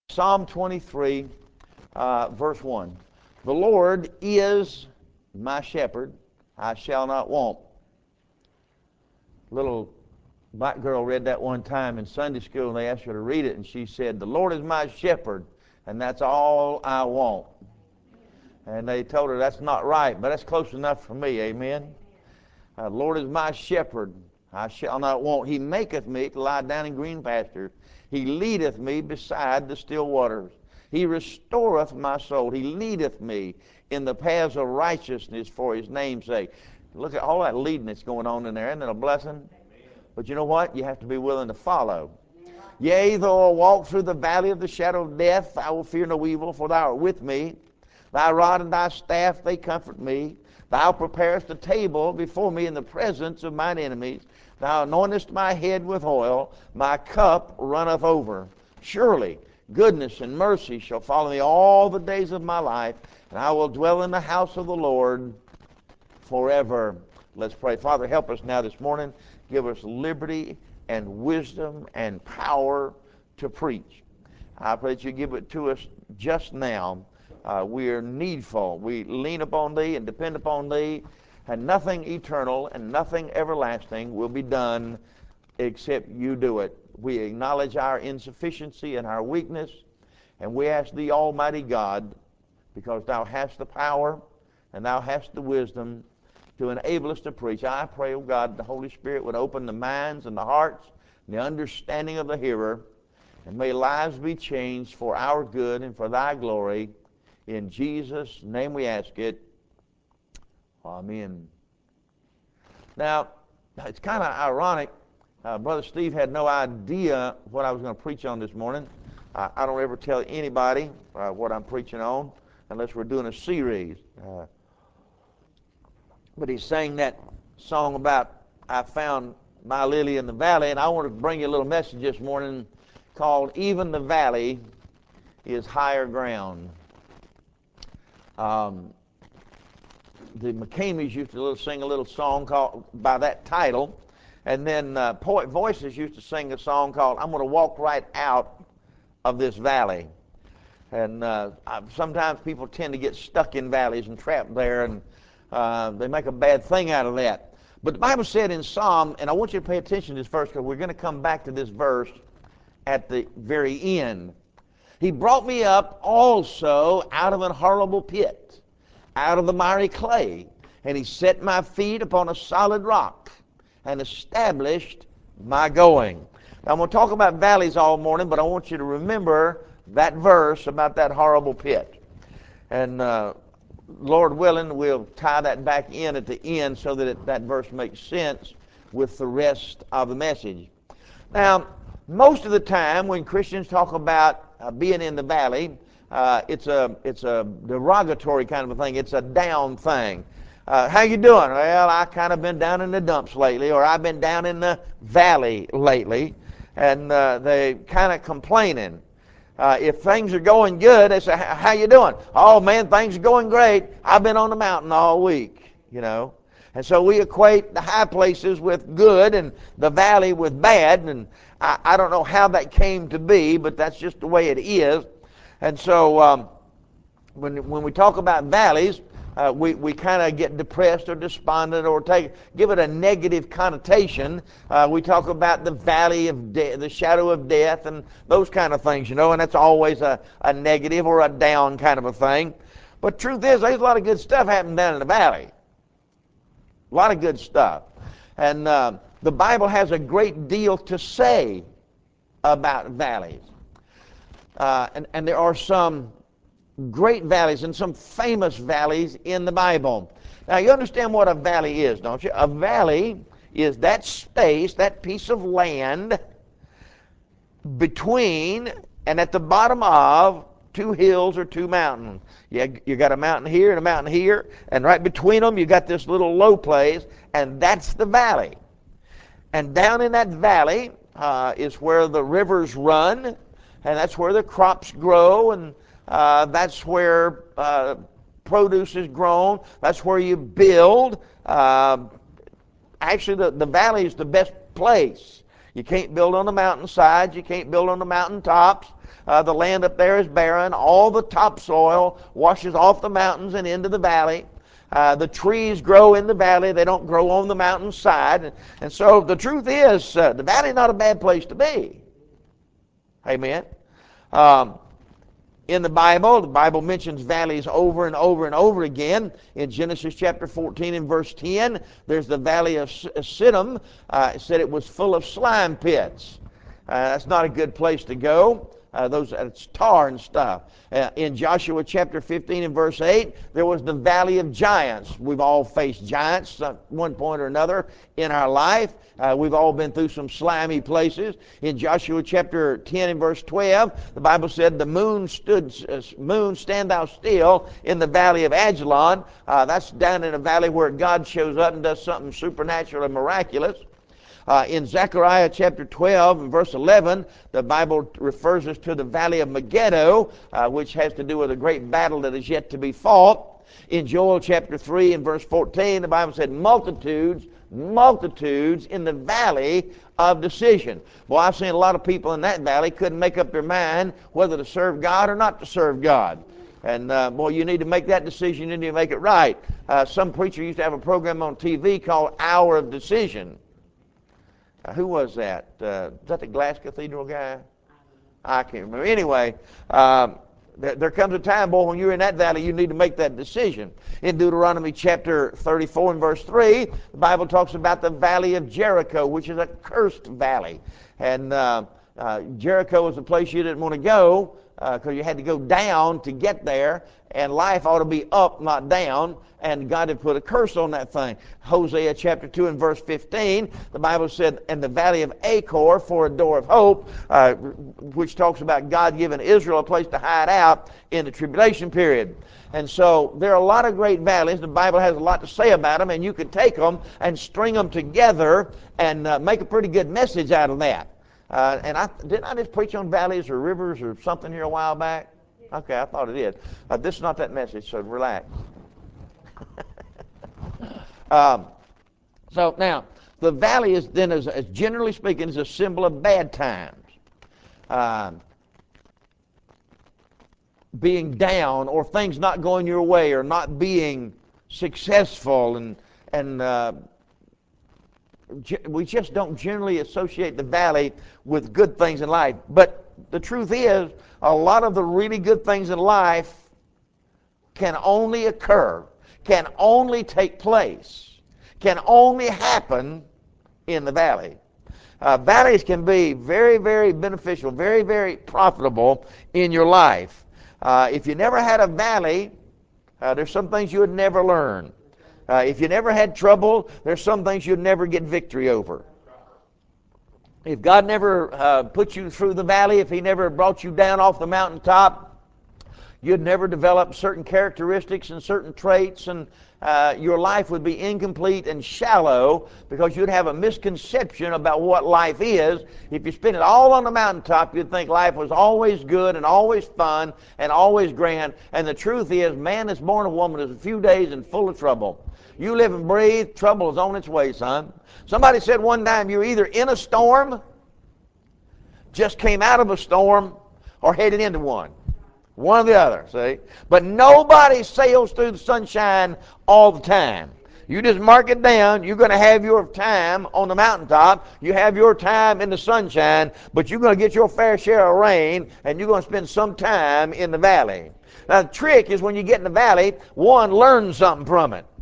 Psalm 23, verse 1. The Lord is my shepherd, I shall not want. Little black girl read that one time in Sunday school, and they asked her to read it, and she said, the Lord is my shepherd, and that's all I want. And they told her that's not right, but that's close enough for me, amen? The Lord is my shepherd, I shall not want. He maketh me to lie down in green pastures. He leadeth me beside the still waters. He restoreth my soul. He leadeth me in the paths of righteousness for his name's sake. Look at all that leading that's going on in there. Isn't it a blessing? But you know what? You have to be willing to follow. Yea, though I walk through the valley of the shadow of death, I will fear no evil, for thou art with me. Thy rod and thy staff, they comfort me. Thou preparest a table before me in the presence of mine enemies. Thou anointest my head with oil. My cup runneth over. Surely goodness and mercy shall follow me all the days of my life, and I will dwell in the house of the Lord forever. Let's pray. Father, help us now this morning. Give us liberty and wisdom and power to preach. I pray that you give it to us just now. We are needful. We lean upon thee and depend upon thee, and nothing eternal and nothing everlasting will be done except you do it. We acknowledge our insufficiency and our weakness, and we ask thee, Almighty God, because thou hast the power and thou hast the wisdom to enable us to preach. I pray, oh God, the Holy Spirit would open the minds and the hearts and the understanding of the hearer, and may lives be changed for our good and for thy glory. In Jesus' name we ask it. Amen. Now, it's kind of ironic. Brother Steve had no idea what I was going to preach on this morning. I don't ever tell anybody what I'm preaching on unless we're doing a series. But he sang that song about I found my lily in the valley, and I want to bring you a little message this morning called Even the Valley is Higher Ground. The McCameys used to sing a little song called by that title, and then Poet Voices used to sing a song called I'm going to walk right out of this valley. And sometimes people tend to get stuck in valleys and trapped there, and they make a bad thing out of that. But the Bible said in Psalm, and I want you to pay attention to this verse because we're going to come back to this verse at the very end. He brought me up also out of an horrible pit, out of the miry clay, and he set my feet upon a solid rock and established my going. Now, I'm going to talk about valleys all morning, but I want you to remember that verse about that horrible pit. And Lord willing, we'll tie that back in at the end so that that verse makes sense with the rest of the message. Now, most of the time when Christians talk about being in the valley, it's a derogatory kind of a thing. It's a down thing. How you doing? Well, I kind of been down in the dumps lately, or I've been down in the valley lately, and they kind of complaining. If things are going good, they say, how you doing? Oh, man, things are going great. I've been on the mountain all week, you know. And so we equate the high places with good and the valley with bad, and I don't know how that came to be, but that's just the way it is. And so when we talk about valleys, we kind of get depressed or despondent or give it a negative connotation. We talk about the valley of the shadow of death and those kind of things, you know, and that's always a negative or a down kind of a thing. But truth is, there's a lot of good stuff happening down in the valley. A lot of good stuff. And the Bible has a great deal to say about valleys. And there are some great valleys and some famous valleys in the Bible. Now, you understand what a valley is, don't you? A valley is that space, that piece of land between and at the bottom of two hills or two mountains. You got a mountain here and a mountain here, and right between them you got this little low place, and that's the valley. And down in that valley is where the rivers run, and that's where the crops grow, and that's where produce is grown. That's where you build. Actually, the valley is the best place. You can't build on the mountainsides. You can't build on the mountaintops. The land up there is barren. All the topsoil washes off the mountains and into the valley. The trees grow in the valley. They don't grow on the mountainside. And so the truth is, the valley is not a bad place to be. Amen. In the Bible mentions valleys over and over and over again. In Genesis chapter 14 and verse 10, there's the valley of Siddim. It said it was full of slime pits. That's not a good place to go. It's tar and stuff. In Joshua chapter 15 and verse 8, there was the valley of giants. We've all faced giants at one point or another in our life. We've all been through some slimy places. In Joshua chapter 10 and verse 12, the Bible said, the moon stand thou still in the valley of Ajalon. That's down in a valley where God shows up and does something supernatural and miraculous. In Zechariah chapter 12 and verse 11, the Bible refers us to the valley of Megiddo, which has to do with a great battle that is yet to be fought. In Joel chapter 3 and verse 14, the Bible said, multitudes in the valley of decision. Well, I've seen a lot of people in that valley couldn't make up their mind whether to serve God or not to serve God. And boy, you need to make that decision. You need to make it right. Some preacher used to have a program on TV called Hour of Decision. Who was that? Was that the Glass Cathedral guy? I can't remember. Anyway, there comes a time, boy, when you're in that valley, you need to make that decision. In Deuteronomy chapter 34 and verse 3, the Bible talks about the valley of Jericho, which is a cursed valley. And Jericho was a place you didn't want to go because you had to go down to get there. And life ought to be up, not down. And God had put a curse on that thing. Hosea chapter 2 and verse 15, the Bible said, in the valley of Achor for a door of hope, which talks about God giving Israel a place to hide out in the tribulation period. And so there are a lot of great valleys. The Bible has a lot to say about them, and you could take them and string them together and make a pretty good message out of that. Didn't I just preach on valleys or rivers or something here a while back? Okay, I thought it did. This is not that message, so relax. So now, the valley is then, as generally speaking, is a symbol of bad times. Being down or things not going your way or not being successful. And we just don't generally associate the valley with good things in life. But the truth is, a lot of the really good things in life can only occur, can only take place, can only happen in the valley. Valleys can be very, very beneficial, very, very profitable in your life. If you never had a valley, there's some things you would never learn. If you never had trouble, there's some things you'd never get victory over. If God never put you through the valley, if He never brought you down off the mountaintop, you'd never develop certain characteristics and certain traits, and your life would be incomplete and shallow because you'd have a misconception about what life is. If you spend it all on the mountaintop, you'd think life was always good and always fun and always grand. And the truth is, man that's born of woman is a few days and full of trouble. You live and breathe, trouble is on its way, son. Somebody said one time, you're either in a storm, just came out of a storm, or headed into one. One or the other, see? But nobody sails through the sunshine all the time. You just mark it down. You're going to have your time on the mountaintop. You have your time in the sunshine, but you're going to get your fair share of rain, and you're going to spend some time in the valley. Now, the trick is when you get in the valley, one, learn something from it.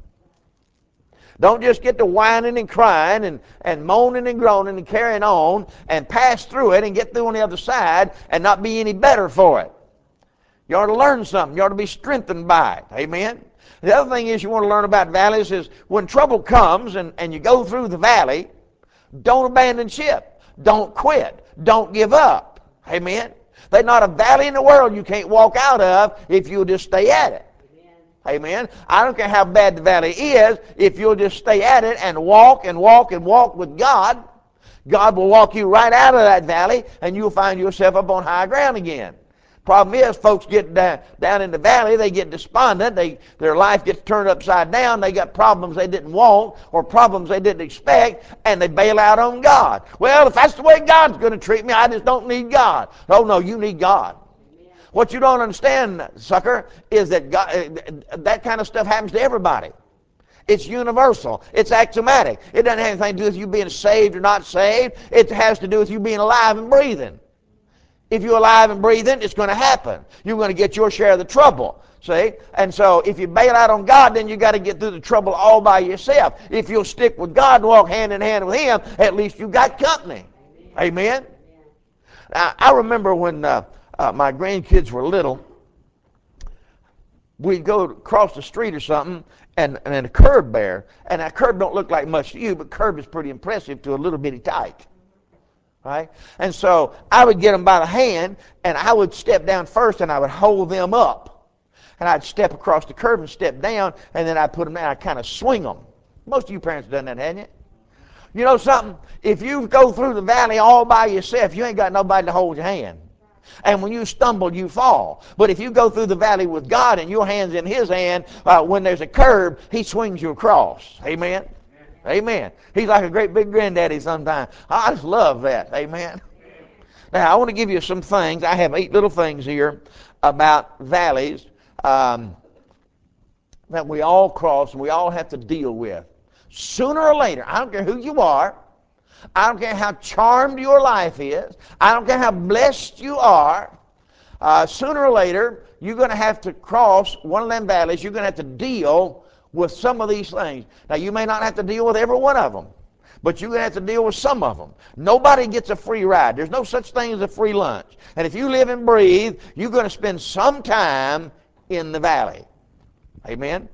Don't just get to whining and crying and moaning and groaning and carrying on and pass through it and get through on the other side and not be any better for it. You ought to learn something. You ought to be strengthened by it. Amen? The other thing is you want to learn about valleys is when trouble comes and you go through the valley, don't abandon ship. Don't quit. Don't give up. Amen? There's not a valley in the world you can't walk out of if you'll just stay at it. Amen. I don't care how bad the valley is, if you'll just stay at it and walk and walk and walk with God, God will walk you right out of that valley and you'll find yourself up on high ground again. Problem is, folks get down in the valley, they get despondent, their life gets turned upside down, they got problems they didn't want or problems they didn't expect, and they bail out on God. Well, if that's the way God's going to treat me, I just don't need God. Oh, no, you need God. What you don't understand, sucker, is that God, that kind of stuff happens to everybody. It's universal. It's axiomatic. It doesn't have anything to do with you being saved or not saved. It has to do with you being alive and breathing. If you're alive and breathing, it's going to happen. You're going to get your share of the trouble. See? And so if you bail out on God, then you got to get through the trouble all by yourself. If you'll stick with God and walk hand in hand with Him, at least you got company. Amen? Now, I remember when my grandkids were little, we'd go across the street or something, and a curb there, and that curb don't look like much to you, but curb is pretty impressive to a little bitty tyke. Right? And so I would get them by the hand, and I would step down first, and I would hold them up. And I'd step across the curb and step down, and then I'd put them down. I'd kind of swing them. Most of you parents have done that, haven't you? You know something? If you go through the valley all by yourself, you ain't got nobody to hold your hand. And when you stumble, you fall. But if you go through the valley with God and your hand's in His hand, when there's a curb, He swings you across. Amen? Amen. He's like a great big granddaddy sometimes. I just love that. Amen. Now, I want to give you some things. I have 8 little things here about valleys that we all cross and we all have to deal with. Sooner or later, I don't care who you are, I don't care how charmed your life is, I don't care how blessed you are, sooner or later, you're going to have to cross one of them valleys. You're going to have to deal with some of these things. Now, you may not have to deal with every one of them, but you're going to have to deal with some of them. Nobody gets a free ride. There's no such thing as a free lunch. And if you live and breathe, you're going to spend some time in the valley. Amen?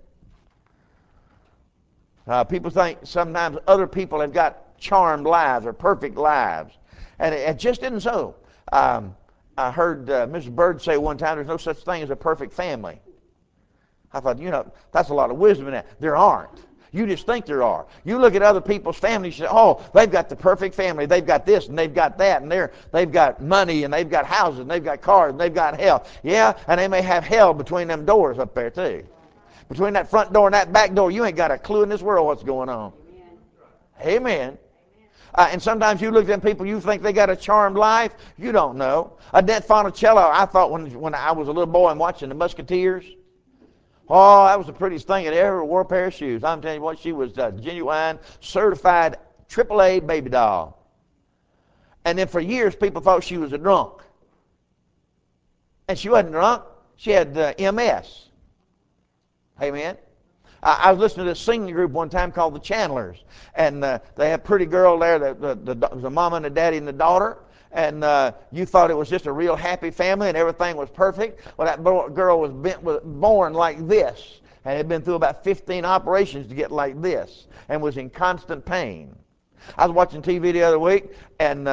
People think sometimes other people have got charmed lives or perfect lives. And it just isn't so. I heard Mrs. Bird say one time, there's no such thing as a perfect family. I thought, that's a lot of wisdom in that. There aren't. You just think there are. You look at other people's families, you say, oh, they've got the perfect family. They've got this and they've got that, and they've got money and they've got houses and they've got cars and they've got health. Yeah, and they may have hell between them doors up there too. Between that front door and that back door, you ain't got a clue in this world what's going on. Amen. And sometimes you look at them people, you think they got a charmed life. You don't know. Annette Funicello, I thought when I was a little boy and watching the Musketeers, oh, that was the prettiest thing that ever wore a pair of shoes. I'm telling you what, she was a genuine, certified AAA baby doll. And then for years, people thought she was a drunk. And she wasn't drunk. She had MS. Amen. I was listening to a singing group one time called the Chandlers. And they had a pretty girl there, the mama and the daddy and the daughter. And you thought it was just a real happy family and everything was perfect. Well, that girl was born like this and had been through about 15 operations to get like this and was in constant pain. I was watching TV the other week, and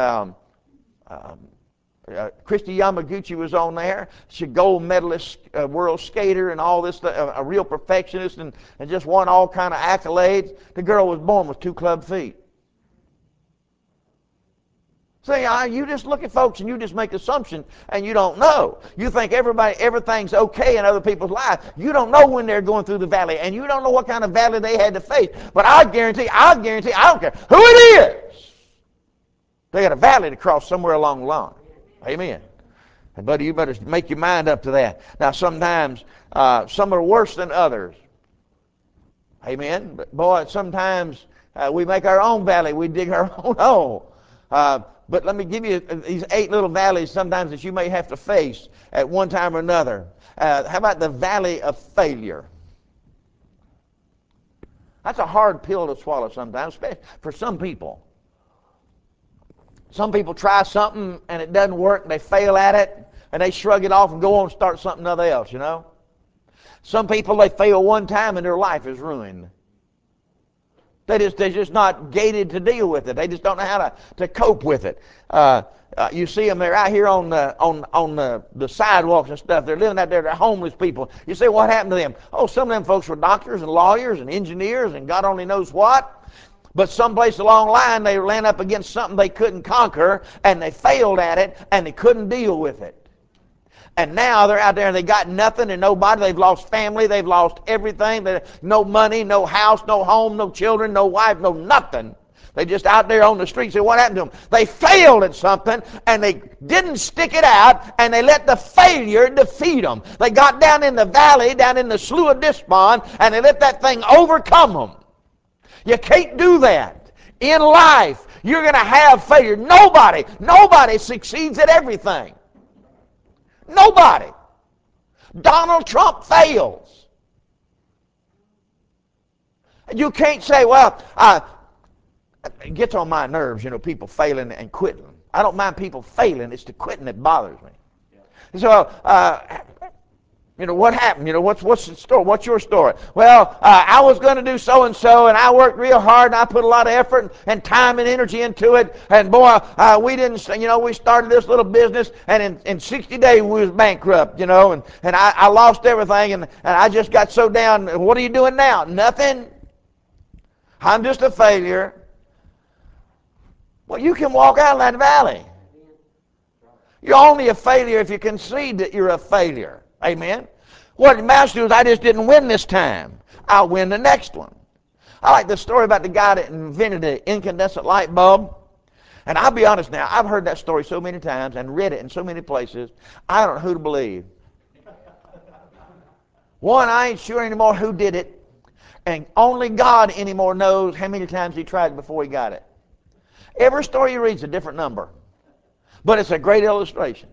Christy Yamaguchi was on there. She's a gold medalist, world skater, and all this, a real perfectionist, and just won all kind of accolades. The girl was born with 2 club feet. See, you just look at folks and you just make assumptions and you don't know. You think everything's okay in other people's lives. You don't know when they're going through the valley, and you don't know what kind of valley they had to face. But I guarantee, I don't care who it is, they got a valley to cross somewhere along the line. Amen. And buddy, you better make your mind up to that. Now, sometimes some are worse than others. Amen. But boy, sometimes we make our own valley. We dig our own hole. But let me give you these 8 little valleys sometimes that you may have to face at one time or another. How about the valley of failure? That's a hard pill to swallow sometimes, especially for some people. Some people try something and it doesn't work and they fail at it and they shrug it off and go on and start something else, Some people, they fail one time and their life is ruined. They're just not gated to deal with it. They just don't know how to cope with it. You see them, they're out here on the sidewalks and stuff. They're living out there. They're homeless people. You say, what happened to them? Oh, some of them folks were doctors and lawyers and engineers and God only knows what. But someplace along the line, they ran up against something they couldn't conquer, and they failed at it, and they couldn't deal with it. And now they're out there and they got nothing and nobody. They've lost family. They've lost everything. No money, no house, no home, no children, no wife, no nothing. They just out there on the streets. And what happened to them? They failed at something and they didn't stick it out and they let the failure defeat them. They got down in the valley, down in the Slough of Despond, and they let that thing overcome them. You can't do that. In life, you're going to have failure. Nobody succeeds at everything. Nobody. Donald Trump fails. You can't say, well, it gets on my nerves, people failing and quitting. I don't mind people failing. It's the quitting that bothers me. So, what happened? What's the story? What's your story? Well, I was going to do so-and-so, and I worked real hard, and I put a lot of effort and time and energy into it, and boy, we didn't, we started this little business, and in 60 days we was bankrupt, and I lost everything, and I just got so down. What are you doing now? Nothing. I'm just a failure. Well, you can walk out of that valley. You're only a failure if you concede that you're a failure. Amen? What it amounts to is I just didn't win this time. I'll win the next one. I like the story about the guy that invented the incandescent light bulb. And I'll be honest now, I've heard that story so many times and read it in so many places, I don't know who to believe. One, I ain't sure anymore who did it. And only God anymore knows how many times he tried before he got it. Every story you read is a different number. But it's a great illustration.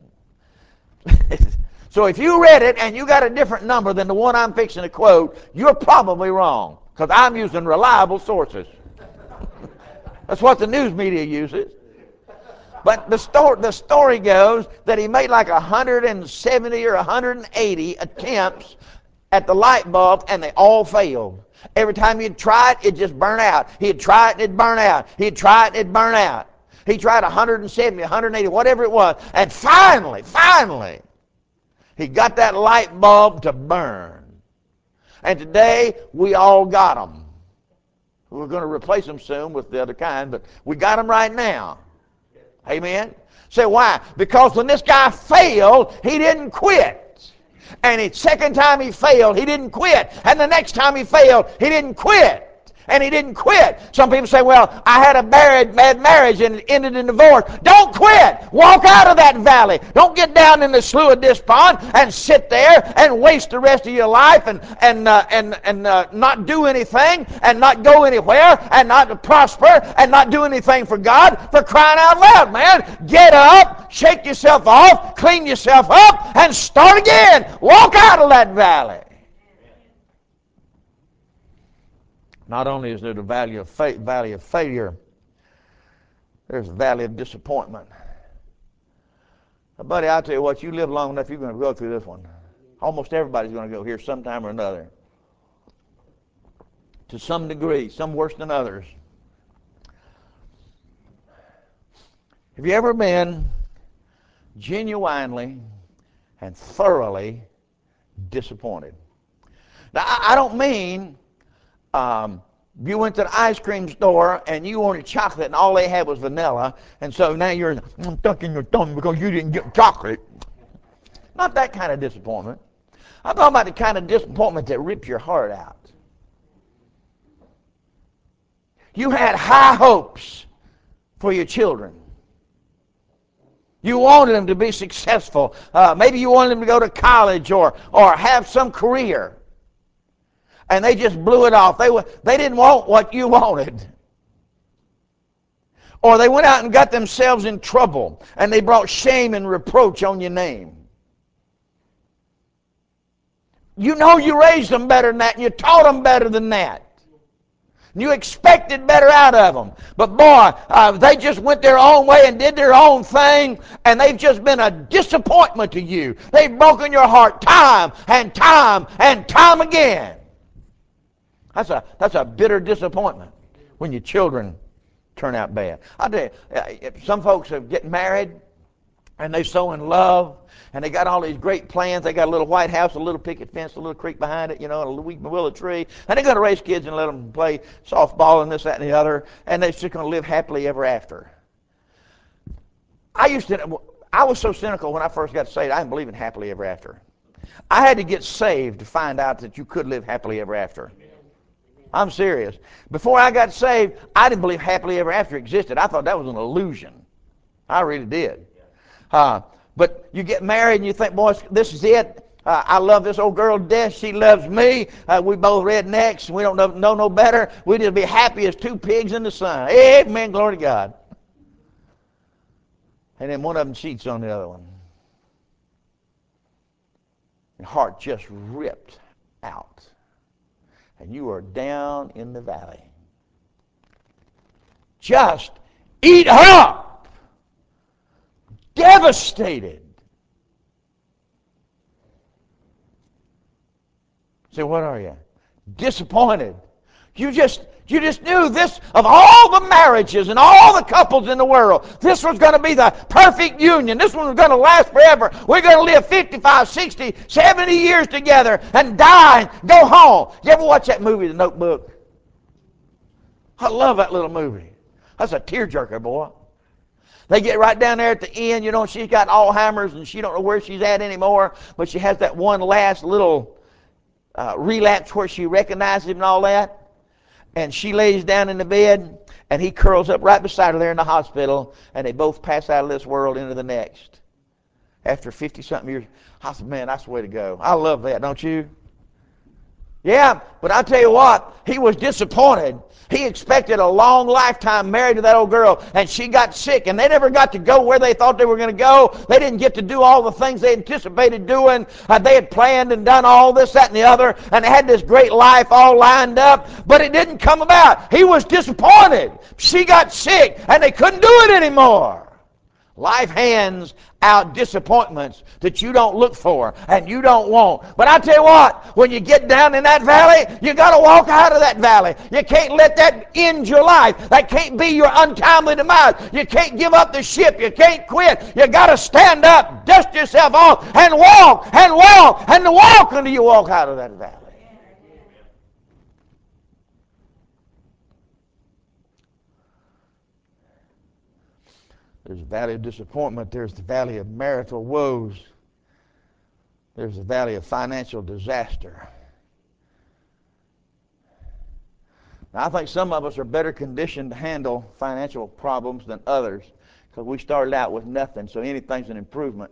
So if you read it and you got a different number than the one I'm fixing to quote, you're probably wrong, because I'm using reliable sources. That's what the news media uses. But the story goes that he made like 170 or 180 attempts at the light bulb, and they all failed. Every time he'd try it, it'd just burn out. He'd try it, and it'd burn out. He'd try it, and it'd burn out. He tried 170, 180, whatever it was, and finally, he got that light bulb to burn. And today, we all got them. We're going to replace them soon with the other kind, but we got them right now. Amen? Say, why? Because when this guy failed, he didn't quit. And the second time he failed, he didn't quit. And the next time he failed, he didn't quit. And he didn't quit. Some people say, well, I had a bad marriage and it ended in divorce. Don't quit. Walk out of that valley. Don't get down in the Slough of Despond and sit there and waste the rest of your life and not do anything and not go anywhere and not prosper and not do anything for God. For crying out loud, man. Get up, shake yourself off, clean yourself up, and start again. Walk out of that valley. Not only is there the valley of failure, there's the valley of disappointment. Now, buddy, I'll tell you what, you live long enough, you're going to go through this one. Almost everybody's going to go here sometime or another. To some degree, some worse than others. Have you ever been genuinely and thoroughly disappointed? Now, I don't mean you went to the ice cream store and you wanted chocolate and all they had was vanilla, and so now you're stuck in your thumb because you didn't get chocolate. Not that kind of disappointment. I'm talking about the kind of disappointment that rips your heart out. You had high hopes for your children. You wanted them to be successful. Maybe you wanted them to go to college or have some career. And they just blew it off. They didn't want what you wanted. Or they went out and got themselves in trouble, and they brought shame and reproach on your name. You know you raised them better than that, and you taught them better than that. You expected better out of them. But boy, they just went their own way and did their own thing, and they've just been a disappointment to you. They've broken your heart time and time and time again. That's a bitter disappointment when your children turn out bad. I'll tell you, some folks are getting married and they're so in love and they got all these great plans. They got a little white house, a little picket fence, a little creek behind it, a weeping willow tree, and they're going to raise kids and let them play softball and this, that, and the other, and they're just going to live happily ever after. I was so cynical when I first got saved, I didn't believe in happily ever after. I had to get saved to find out that you could live happily ever after. I'm serious. Before I got saved, I didn't believe happily ever after existed. I thought that was an illusion. I really did. But you get married and you think, boy, this is it. I love this old girl to death. She loves me. We both rednecks. We don't know no better. We just be happy as two pigs in the sun. Amen. Glory to God. And then one of them cheats on the other one. Your heart just ripped out. And you are down in the valley. Just eat up. Devastated. So what are you? Disappointed. You just knew this, of all the marriages and all the couples in the world, this was going to be the perfect union. This one was going to last forever. We're going to live 55, 60, 70 years together and die and go home. You ever watch that movie, The Notebook? I love that little movie. That's a tearjerker, boy. They get right down there at the end, you know, she's got Alzheimer's and she don't know where she's at anymore, but she has that one last little relapse where she recognizes him and all that. And she lays down in the bed, and he curls up right beside her there in the hospital, and they both pass out of this world into the next. After 50-something years, I said, man, that's the way to go. I love that, don't you? Yeah, but I tell you what, he was disappointed. He expected a long lifetime married to that old girl, and she got sick, and they never got to go where they thought they were going to go. They didn't get to do all the things they anticipated doing. They had planned and done all this, that, and the other, and they had this great life all lined up, but it didn't come about. He was disappointed. She got sick, and they couldn't do it anymore. Life hands out disappointments that you don't look for and you don't want. But I tell you what, when you get down in that valley, you got to walk out of that valley. You can't let that end your life. That can't be your untimely demise. You can't give up the ship. You can't quit. You got to stand up, dust yourself off, and walk and walk and walk until you walk out of that valley. There's the valley of disappointment. There's the valley of marital woes. There's the valley of financial disaster. Now, I think some of us are better conditioned to handle financial problems than others because we started out with nothing, so anything's an improvement.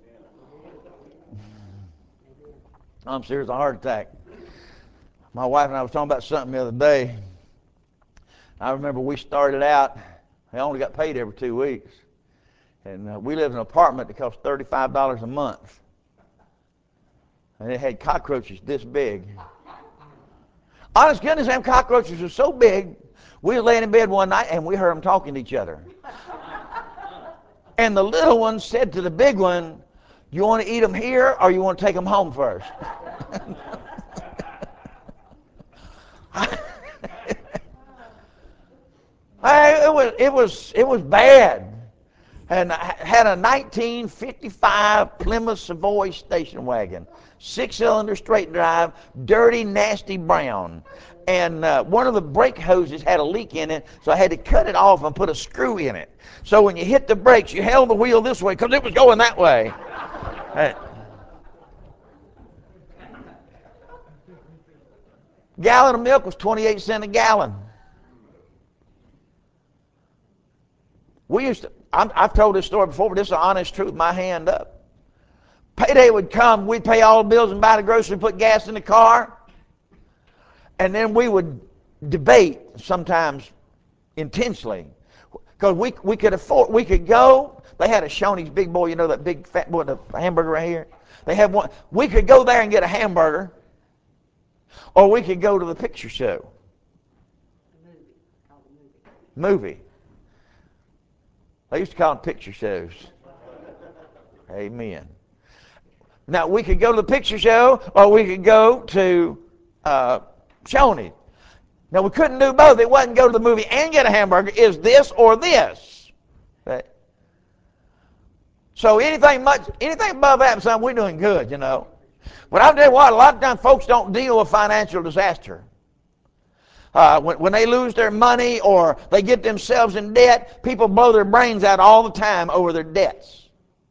I'm serious, a heart attack. My wife and I was talking about something the other day. I remember we started out, I only got paid every 2 weeks. And we lived in an apartment that cost $35 a month. And it had cockroaches this big. Honest goodness, them cockroaches were so big, we were laying in bed one night and we heard them talking to each other. And the little one said to the big one, you want to eat them here or you want to take them home first? It was bad. And I had a 1955 Plymouth Savoy station wagon, 6-cylinder straight drive, dirty, nasty brown. And one of the brake hoses had a leak in it, so I had to cut it off and put a screw in it. So when you hit the brakes, you held the wheel this way because it was going that way. Gallon of milk was 28 cents a gallon. We used to, I've told this story before, but this is the honest truth, my hand up. Payday would come, we'd pay all the bills and buy the groceries, put gas in the car, and then we would debate sometimes intensely. Because we could afford, we could go, they had a Shoney's Big Boy, you know that big fat boy, the hamburger right here? They had one, we could go there and get a hamburger, or we could go to the picture show. Movie. They used to call them picture shows. Amen. Now, we could go to the picture show, or we could go to Shoney's. Now, we couldn't do both. It wasn't go to the movie and get a hamburger. It's this or this. Okay. So anything above that, son, we're doing good, you know. But I'll tell you what, a lot of times folks don't deal with financial disaster. When they lose their money or they get themselves in debt, people blow their brains out all the time over their debts.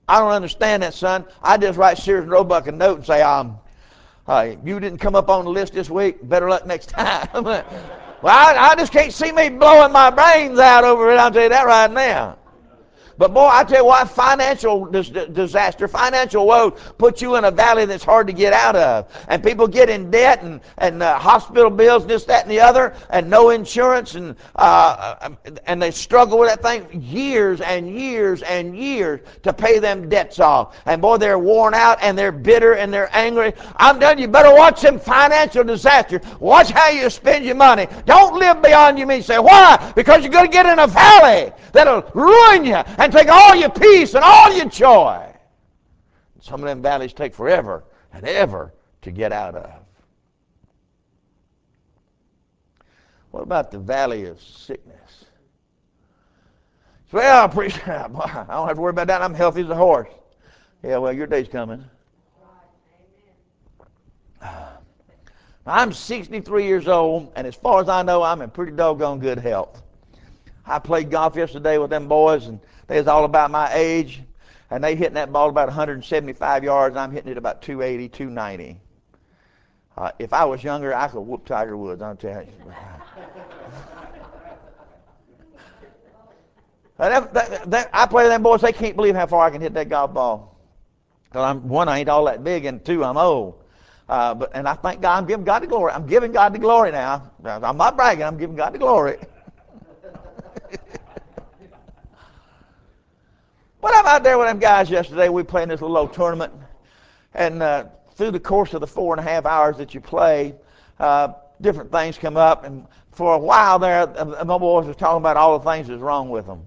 I don't understand that, son. I just write Sears and Roebuck a note and say, you didn't come up on the list this week. Better luck next time. Well, I just can't see me blowing my brains out over it. I'll tell you that right now. But boy, I tell you what, financial disaster, financial woe puts you in a valley that's hard to get out of. And people get in debt and hospital bills, this, that, and the other, and no insurance, and they struggle with that thing years and years and years to pay them debts off. And boy, they're worn out and they're bitter and they're angry. I'm telling you, better watch them financial disasters. Watch how you spend your money. Don't live beyond your means. Say, why? Because you're going to get in a valley that'll ruin you and take all your peace and all your joy. Some of them valleys take forever and ever to get out of. What about the valley of sickness? Well, preacher, I don't have to worry about that. I'm healthy as a horse. Yeah, well, your day's coming. I'm 63 years old, and as far as I know, I'm in pretty doggone good health. I played golf yesterday with them boys, and they was all about my age, and they hitting that ball about 175 yards, and I'm hitting it about 280, 290. If I was younger, I could whoop Tiger Woods, I'll tell you. I play with them boys, they can't believe how far I can hit that golf ball. One, I ain't all that big, and two, I'm old. And I thank God, I'm giving God the glory. I'm giving God the glory now. I'm not bragging, I'm giving God the glory. But I'm out there with them guys yesterday. We played in this little old tournament. And through the course of the 4.5 hours that you play, different things come up. And for a while there, my boys was talking about all the things that's wrong with them.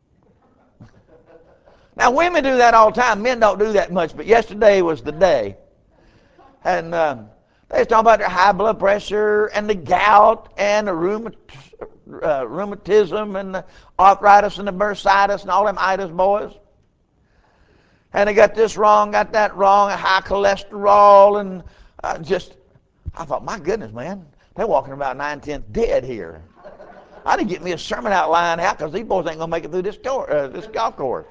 Now, women do that all the time. Men don't do that much. But yesterday was the day. And they was talking about their high blood pressure and the gout and the rheumatism and the arthritis and the bursitis and all them itis, boys. And they got this wrong, got that wrong, high cholesterol, and I thought, my goodness, man, they're walking about 9/10 dead here. I didn't get me a sermon outline out because these boys ain't going to make it through this golf course.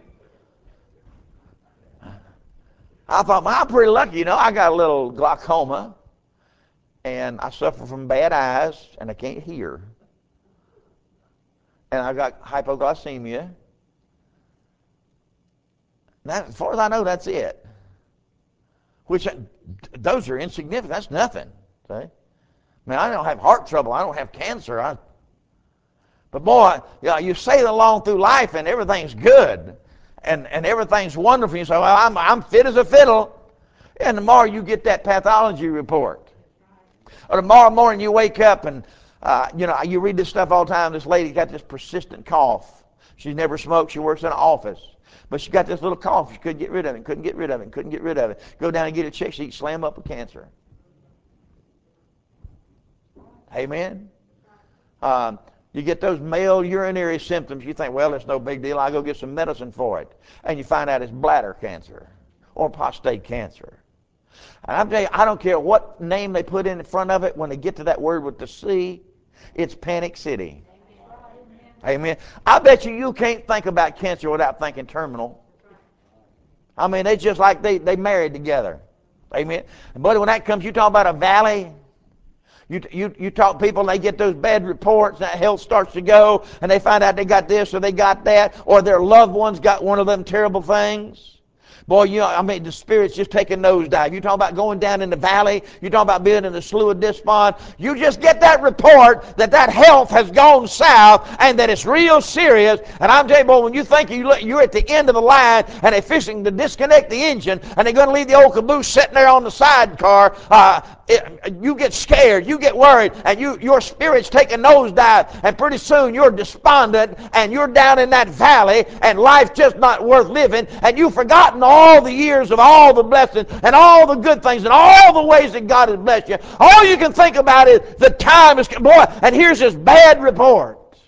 I thought, well, I'm pretty lucky, I got a little glaucoma, and I suffer from bad eyes, and I can't hear. And I got hypoglycemia. That, as far as I know, that's it. Which, those are insignificant. That's nothing. See? I mean, I don't have heart trouble. I don't have cancer. But boy, you sail along through life and everything's good. And everything's wonderful. You say, well, I'm fit as a fiddle. And tomorrow you get that pathology report. Or tomorrow morning you wake up and, you read this stuff all the time. This lady got this persistent cough. She's never smoked. She works in an office. But she got this little cough. She couldn't get rid of it, couldn't get rid of it, couldn't get rid of it. Go down and get it checked. She'd slam up with cancer. Amen? You get those male urinary symptoms. You think, well, it's no big deal. I'll go get some medicine for it. And you find out it's bladder cancer or prostate cancer. And I'm telling you, I don't care what name they put in front of it. When they get to that word with the C, it's Panic City. Amen. I bet you can't think about cancer without thinking terminal. I mean, they just like they married together. Amen. But when that comes, you talk about a valley. You talk to people, and they get those bad reports, and that health starts to go, and they find out they got this or they got that, or their loved ones got one of them terrible things. Boy, the spirit's just taking nosedive. You talk about going down in the valley. You talk about being in the slough of despond. You just get that report that health has gone south and that it's real serious. And I'm telling you, boy, when you think you're at the end of the line and they're fixing to disconnect the engine and they're going to leave the old caboose sitting there on the sidecar, you get scared, you get worried, and your spirit's taking nosedive, and pretty soon you're despondent and you're down in that valley and life's just not worth living, and you've forgotten all the years of all the blessings and all the good things and all the ways that God has blessed you. All you can think about is the time is, boy, and here's this bad report.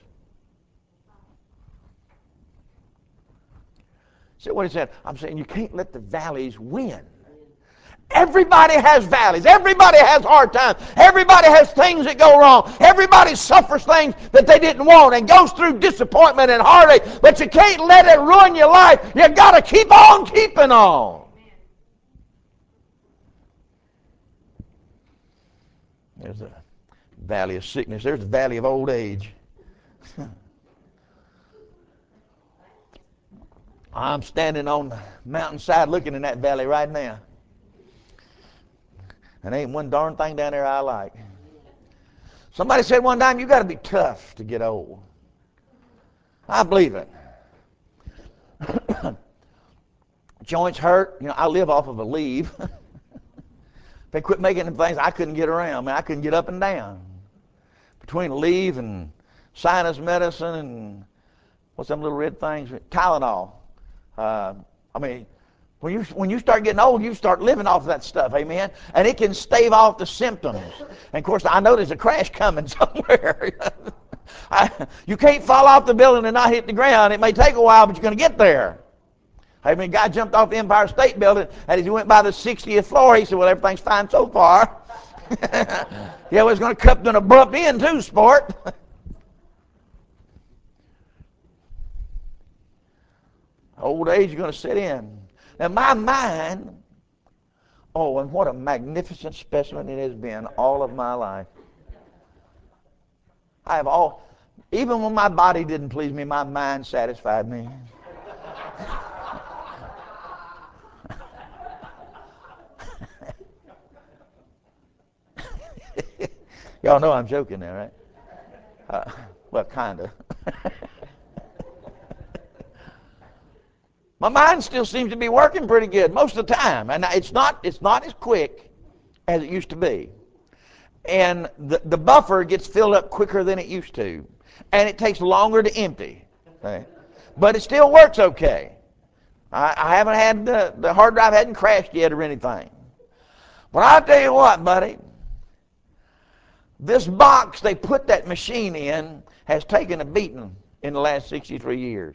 See what he said? I'm saying you can't let the valleys win. Everybody has valleys. Everybody has hard times. Everybody has things that go wrong. Everybody suffers things that they didn't want and goes through disappointment and heartache. But you can't let it ruin your life. You got to keep on keeping on. There's a valley of sickness. There's the valley of old age. I'm standing on the mountainside looking in that valley right now. And ain't one darn thing down there I like. Somebody said one time, you got to be tough to get old. I believe it. Joints hurt. You know, I live off of a leave. If they quit making them things, I couldn't get around. Man, I couldn't get up and down. Between leave and sinus medicine and what's them little red things? Tylenol. When you start getting old, you start living off that stuff, amen? And it can stave off the symptoms. And, of course, I know there's a crash coming somewhere. You can't fall off the building and not hit the ground. It may take a while, but you're going to get there. I mean, a guy jumped off the Empire State Building, and as he went by the 60th floor, he said, well, everything's fine so far. Yeah, well, it's going to come to an abrupt end, too, sport. Old age is going to set in. Now, my mind, oh, and what a magnificent specimen it has been all of my life. Even when my body didn't please me, my mind satisfied me. Y'all know I'm joking there, right? Well, kind of. My mind still seems to be working pretty good most of the time, and it's not as quick as it used to be. And the buffer gets filled up quicker than it used to, and it takes longer to empty. Okay? But it still works okay. I haven't had the hard drive hadn't crashed yet or anything. But I'll tell you what, buddy, this box they put that machine in has taken a beating in the last 63 years.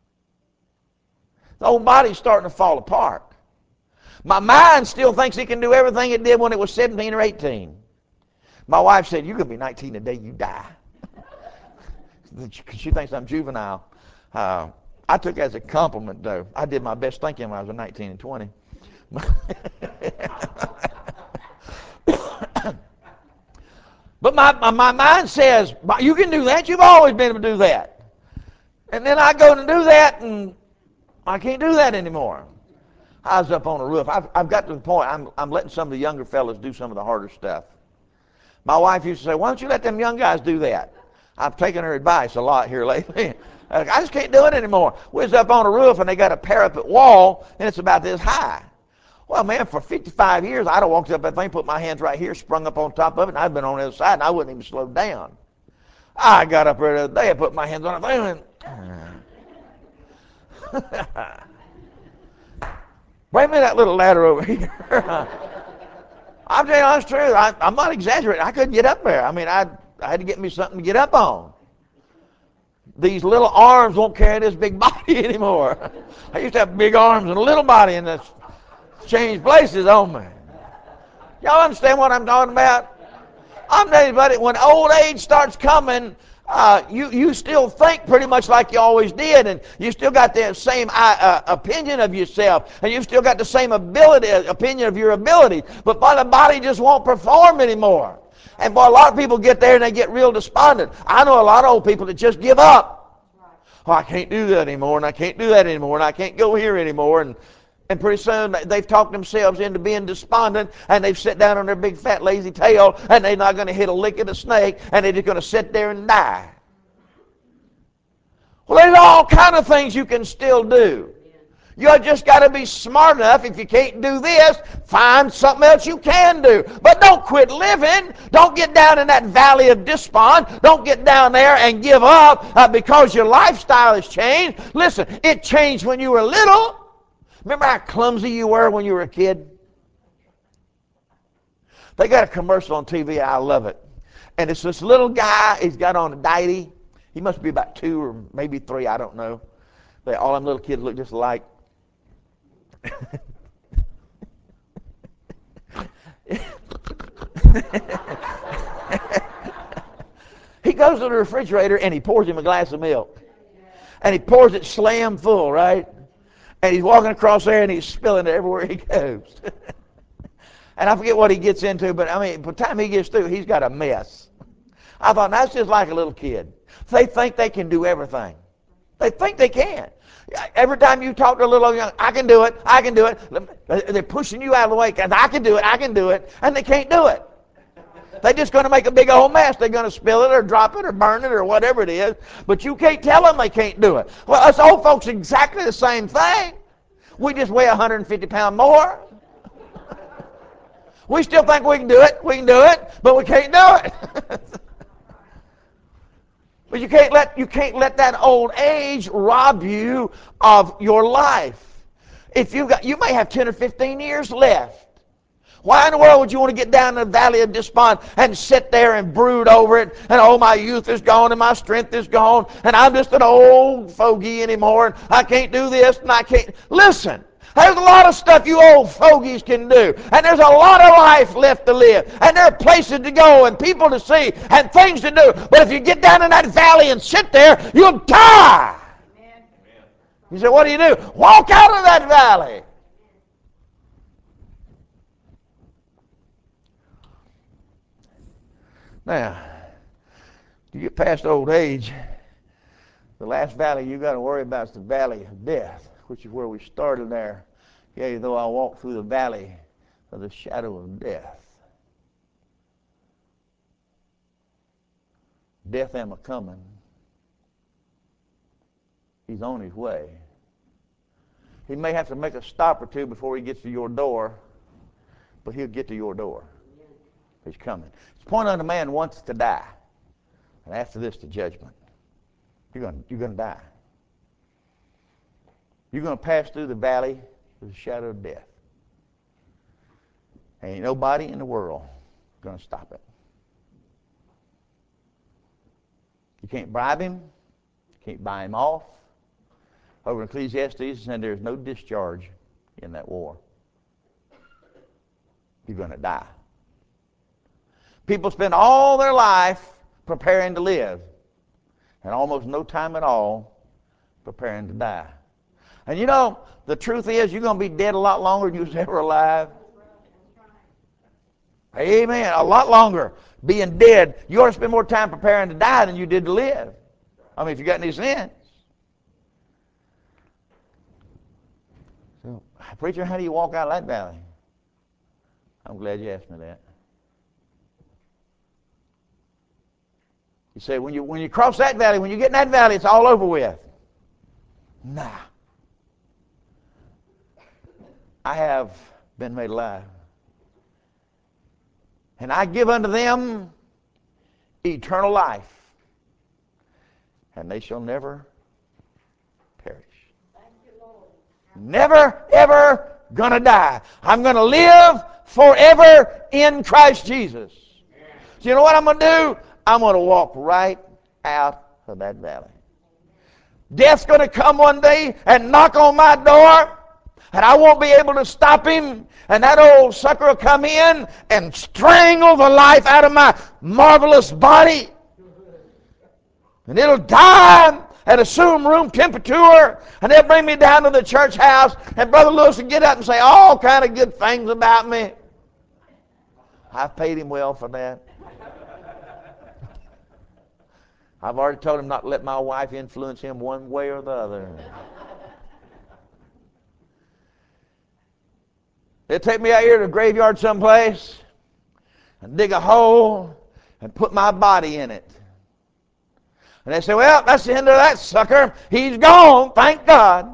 The whole body's starting to fall apart. My mind still thinks it can do everything it did when it was 17 or 18. My wife said, you're going to be 19 the day you die. She thinks I'm juvenile. I took it as a compliment, though. I did my best thinking when I was 19 and 20. But my mind says, you can do that. You've always been able to do that. And then I go to do that, and I can't do that anymore. I was up on a roof. I've got to the point, I'm letting some of the younger fellas do some of the harder stuff. My wife used to say, why don't you let them young guys do that? I've taken her advice a lot here lately. I just can't do it anymore. We was up on a roof, and they got a parapet wall, and it's about this high. Well, man, for 55 years, I'd have walked up that thing, put my hands right here, sprung up on top of it, and I'd been on the other side, and I wouldn't even slow down. I got up there the other day, I put my hands on it, and bring me that little ladder over here. I'm telling you honest truth. I'm not exaggerating. I couldn't get up there. I mean, I had to get me something to get up on. These little arms won't carry this big body anymore. I used to have big arms and a little body, and that's changed places on me. Y'all understand what I'm talking about? I'm telling you, buddy, when old age starts coming, you still think pretty much like you always did, and you still got the same opinion of yourself, and you've still got the same opinion of your ability, but the body just won't perform anymore. And boy, a lot of people get there and they get real despondent. I know a lot of old people that just give up. Oh, I can't do that anymore, and I can't do that anymore, and I can't go here anymore, and pretty soon they've talked themselves into being despondent, and they've sat down on their big fat lazy tail, and they're not going to hit a lick of the snake, and they're just going to sit there and die. Well, there's all kind of things you can still do. You just got to be smart enough. If you can't do this, find something else you can do. But don't quit living. Don't get down in that valley of despond. Don't get down there and give up because your lifestyle has changed. Listen, it changed when you were little. Remember how clumsy you were when you were a kid? They got a commercial on TV. I love it. And it's this little guy. He's got on a diety. He must be about 2 or maybe 3. I don't know. All them little kids look just alike. He goes to the refrigerator and he pours him a glass of milk. And he pours it slam full, right? And he's walking across there and he's spilling it everywhere he goes. And I forget what he gets into, but I mean, by the time he gets through, he's got a mess. I thought, that's just like a little kid. They think they can do everything. They think they can. Every time you talk to a little young, I can do it, I can do it. They're pushing you out of the way because I can do it, I can do it, and they can't do it. They're just going to make a big old mess. They're going to spill it or drop it or burn it or whatever it is, but you can't tell them they can't do it. Well, us old folks exactly the same thing. We just weigh 150 pounds more. We still think we can do it, but we can't do it. But you can't let that old age rob you of your life. If you may have 10 or 15 years left. Why in the world would you want to get down in the valley of despond and sit there and brood over it and, oh, my youth is gone and my strength is gone and I'm just an old fogey anymore and I can't do this and I can't. Listen, there's a lot of stuff you old fogies can do, and there's a lot of life left to live, and there are places to go and people to see and things to do. But if you get down in that valley and sit there, you'll die. Amen. You say, what do? Walk out of that valley. Now, you get past old age, the last valley you got to worry about is the valley of death, which is where we started there. Yea, though I walk through the valley of the shadow of death. Death am a-coming. He's on his way. He may have to make a stop or two before he gets to your door, but he'll get to your door. He's coming. It's appointed unto man once to die, and after this, the judgment. You're going to die. You're going to pass through the valley of the shadow of death. Ain't nobody in the world going to stop it. You can't bribe him. You can't buy him off. Over in Ecclesiastes, it said there's no discharge in that war. You're going to die. People spend all their life preparing to live, and almost no time at all preparing to die. And you know, the truth is, you're going to be dead a lot longer than you was ever alive. Amen. A lot longer being dead. You ought to spend more time preparing to die than you did to live. I mean, if you got any sense. So, preacher, how do you walk out of that valley? I'm glad you asked me that. You say, when you cross that valley, when you get in that valley, it's all over with. Nah. I have been made alive. And I give unto them eternal life, and they shall never perish. Thank you, Lord. Never, ever gonna die. I'm gonna live forever in Christ Jesus. So you know what I'm gonna do? I'm gonna walk right out of that valley. Death's gonna come one day and knock on my door, and I won't be able to stop him, and that old sucker will come in and strangle the life out of my marvelous body, and it'll die and assume room temperature, and they'll bring me down to the church house, and Brother Lewis will get up and say all kind of good things about me. I've paid him well for that. I've already told him not to let my wife influence him one way or the other. They'll take me out here to a graveyard someplace and dig a hole and put my body in it. And they say, well, that's the end of that sucker. He's gone, thank God.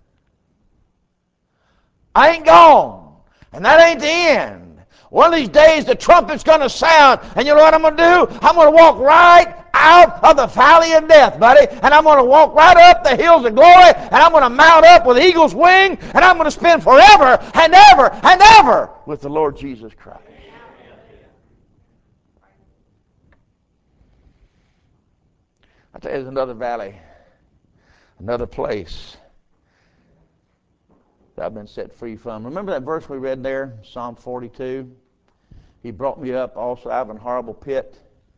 I ain't gone. And that ain't the end. One of these days the trumpet's going to sound, and you know what I'm going to do? I'm going to walk right out of the valley of death, buddy, and I'm going to walk right up the hills of glory, and I'm going to mount up with eagle's wing, and I'm going to spend forever and ever and ever with the Lord Jesus Christ. I tell you, there's another valley, another place that I've been set free from. Remember that verse we read there, Psalm 42? He brought me up also out of an horrible pit.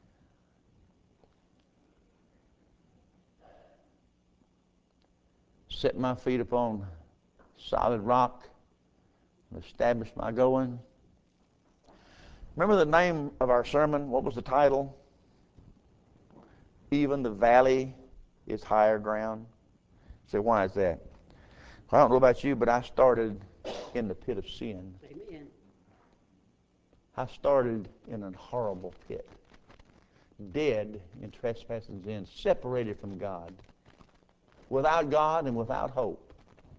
Set my feet upon solid rock and established my going. Remember the name of our sermon? What was the title? Even the valley is higher ground. Say, why is that? Well, I don't know about you, but I started in the pit of sin. Amen. I started in a horrible pit. Dead in trespasses and sins, separated from God. Without God and without hope.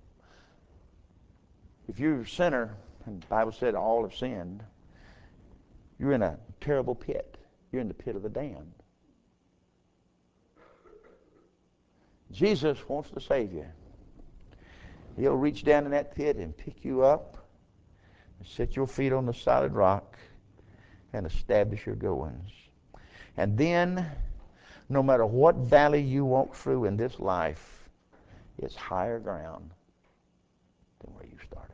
If you're a sinner, and the Bible said all have sinned, you're in a terrible pit. You're in the pit of the damned. Jesus wants to save you. He'll reach down in that pit and pick you up and set your feet on the solid rock and establish your goings. And then, no matter what valley you walk through in this life, it's higher ground than where you started.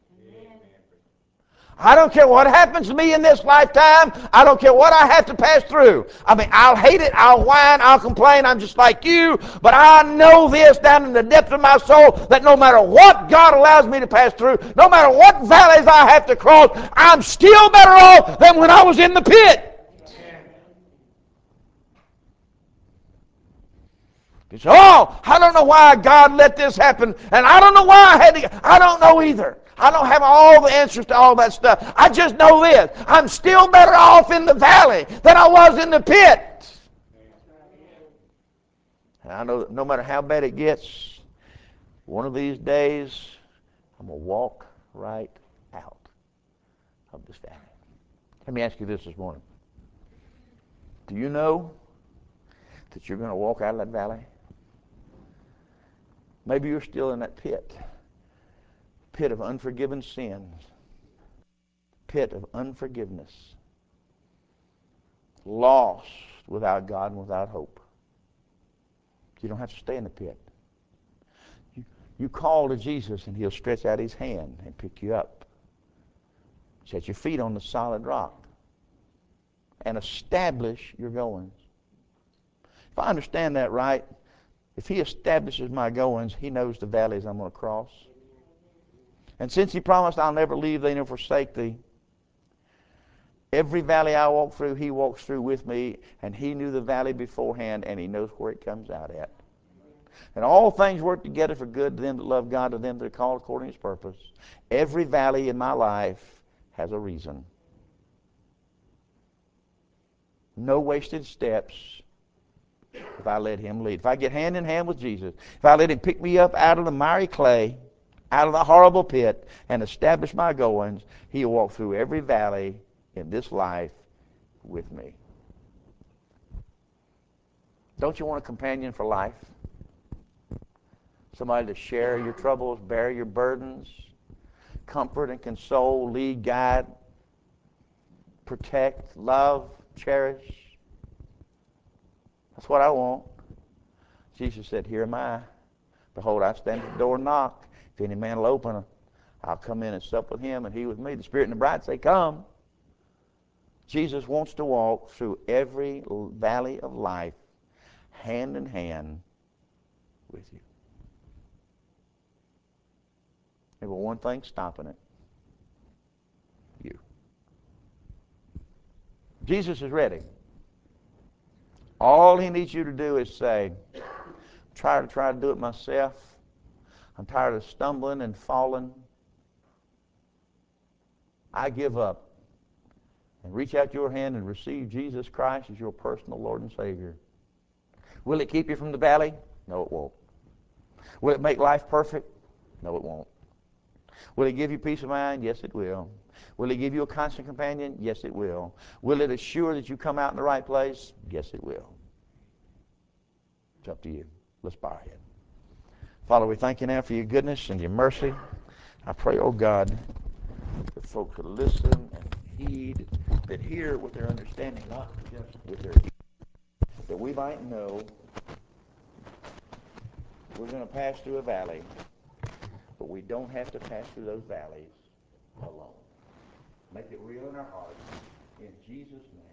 I don't care what happens to me in this lifetime. I don't care what I have to pass through. I mean, I'll hate it, I'll whine, I'll complain, I'm just like you. But I know this down in the depth of my soul that no matter what God allows me to pass through, no matter what valleys I have to cross, I'm still better off than when I was in the pit. You say, oh, I don't know why God let this happen, and I don't know why I had to. I don't know either. I don't have all the answers to all that stuff. I just know this. I'm still better off in the valley than I was in the pit. And I know that no matter how bad it gets, one of these days, I'm going to walk right out of this valley. Let me ask you this morning. Do you know that you're going to walk out of that valley? Maybe you're still in that pit of unforgiven sins, pit of unforgiveness, lost without God and without hope. You don't have to stay in the pit. You call to Jesus and He'll stretch out His hand and pick you up. Set your feet on the solid rock and establish your goings. If I understand that right, if He establishes my goings, He knows the valleys I'm going to cross. And since He promised, I'll never leave thee nor forsake thee, every valley I walk through, He walks through with me, and He knew the valley beforehand, and He knows where it comes out at. And all things work together for good to them that love God, to them that are called according to His purpose. Every valley in my life has a reason. No wasted steps if I let Him lead. If I get hand in hand with Jesus, if I let Him pick me up out of the miry clay, out of the horrible pit, and establish my goings, He'll walk through every valley in this life with me. Don't you want a companion for life? Somebody to share your troubles, bear your burdens, comfort and console, lead, guide, protect, love, cherish. That's what I want. Jesus said, here am I. Behold, I stand at the door and knock. If any man will open, I'll come in and sup with him and he with me. The Spirit and the bride say, come. Jesus wants to walk through every valley of life hand in hand with you. There's one thing stopping it. You. Jesus is ready. All He needs you to do is say, I'm try to do it myself. I'm tired of stumbling and falling. I give up. And reach out your hand and receive Jesus Christ as your personal Lord and Savior. Will it keep you from the valley? No, it won't. Will it make life perfect? No, it won't. Will it give you peace of mind? Yes, it will. Will it give you a constant companion? Yes, it will. Will it assure that you come out in the right place? Yes, it will. It's up to you. Let's bow our head. Father, we thank you now for your goodness and your mercy. I pray, oh God, that folks would listen and heed, that hear with their understanding, not just with their ears, that we might know we're going to pass through a valley, but we don't have to pass through those valleys alone. Make it real in our hearts. In Jesus' name.